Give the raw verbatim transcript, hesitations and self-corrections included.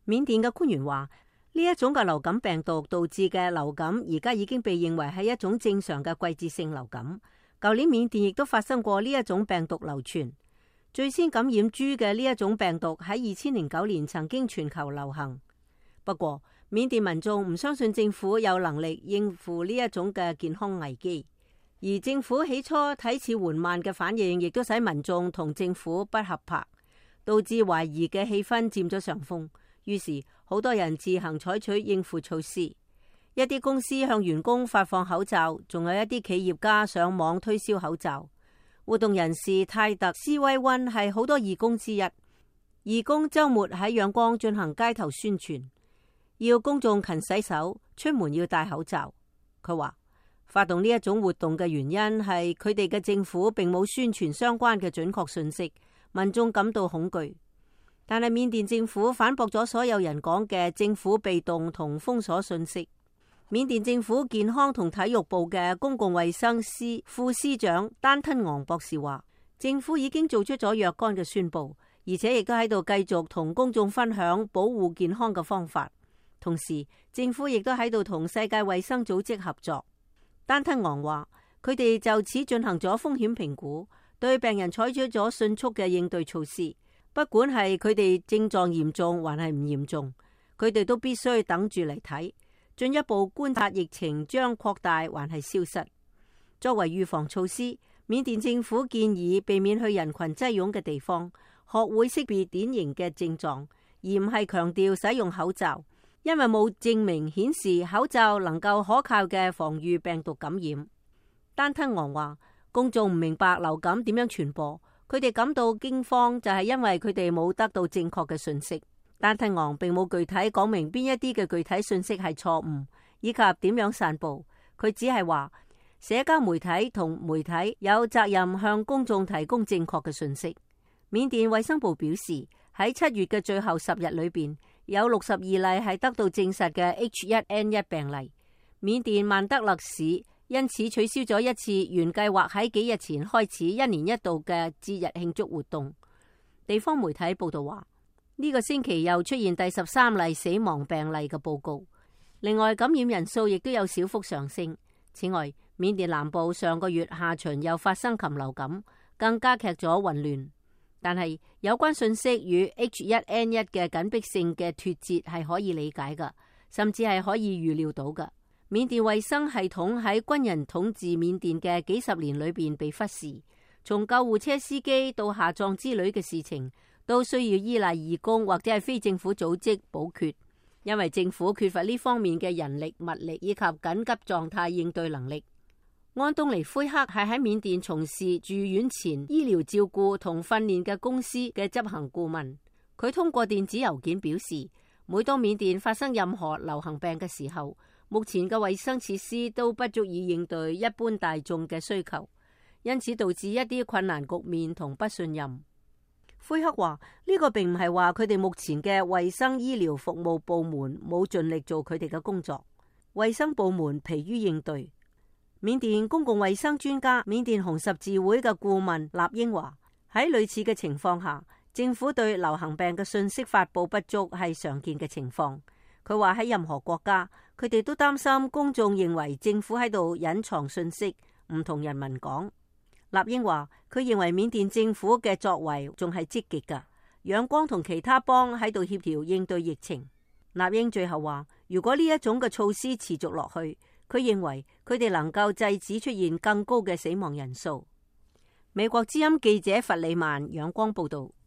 緬甸嘅官員話，呢一種嘅流感病毒導致嘅流感，而家已經被認為係一種正常嘅季節性流感。舊年緬甸亦都發生過呢一種病毒流傳。最先感染豬嘅呢一種病毒喺二千零九年曾經全球流行。不過，緬甸民眾唔相信政府有能力應付呢一種嘅健康危機，而政府起初睇似緩慢嘅反應，亦都使民眾同政府不合拍，導致懷疑嘅氣氛佔咗上風。於是，好多人自行採取應付措施，一啲公司向員工發放口罩，仲有一啲企業家上網推銷口罩。活動人士泰特斯威溫係好多義工之一，義工周末喺仰光進行街頭宣傳，要公眾勤洗手，出門要戴口罩。佢話發動呢一種活動嘅原因係佢哋嘅政府並冇宣傳相關嘅準確信息，民眾感到恐懼。但係緬甸政府反駁咗所有人講嘅政府被動同封鎖信息。緬甸政府健康同體育部嘅公共衛生司副司長丹吞昂博士話，政府已經做出咗若干嘅宣佈，而且亦都喺度繼續同公眾分享保護健康嘅方法。同時，政府亦都喺度同世界衛生組織合作。丹吞昂話，佢哋就此進行咗風險評估，對病人採取咗迅速嘅應對措施，不管係佢哋症狀嚴重還係唔嚴重，佢哋都必須等住嚟睇。進一步觀察疫情將擴大還係消失。作為預防措施，緬甸政府建議避免去人群擠擁嘅地方，學會識別典型嘅症狀，而唔係強調使用口罩，因為冇證明顯示口罩能夠可靠嘅防禦病毒感染。丹吞昂話，公眾唔明白流感點樣傳播，佢哋感到驚慌就係因為佢哋冇得到正確嘅信息。丹吞昂並冇具體講明邊一啲嘅具體信息係錯誤，以及點樣散布。佢只係話社交媒體同媒體有責任向公眾提供正確嘅信息。緬甸衛生部表示，喺七月嘅最後十日裏邊，有六十二例係得到證實嘅 H 一 N 一 病例。緬甸曼德勒市因此取消咗一次原計劃喺幾日前開始一年一度嘅節日慶祝活動。地方媒體報道話，呢個星期又出現第十三例死亡病例嘅報告，另外感染人數亦都有小幅上升。此外，緬甸南部上個月下旬又發生禽流感，更加劇咗混亂。但係有關信息與 H 一 N 一 嘅緊迫性嘅脫節係可以理解㗎，甚至係可以預料到㗎。緬甸衛生系統喺軍人統治緬甸嘅幾十年裏邊被忽視，從救護車司機到下葬之類嘅事情，都需要依賴義工或者係非政府組織補缺，因為政府缺乏呢方面嘅人力、物力以及緊急狀態應對能力。安東尼奎克係喺緬甸從事住院前醫療照顧同訓練嘅公司嘅執行顧問。佢通過電子郵件表示，每當緬甸發生任何流行病嘅時候，目前嘅衛生設施都不足以應對一般大眾嘅需求，因此導致一啲困難局面同不信任。奎克話：呢個並唔係話佢哋目前嘅衛生醫療服務部門冇盡力做佢哋嘅工作，衛生部門疲於應對。緬甸公共衛生專家、緬甸紅十字會嘅顧問納英話：喺類似嘅情況下，政府對流行病嘅信息發佈不足係常見嘅情況。佢話喺任何國家，佢哋都擔心公眾認為政府喺度隱藏信息，唔同人民講。納英話：佢認為緬甸政府嘅作為仲係積極㗎，仰光同其他邦喺度協調應對疫情。納英最後話：如果呢一種嘅措施持續落去，佢認為佢哋能夠制止出現更高嘅死亡人數。美國之音記者弗里曼仰光報道。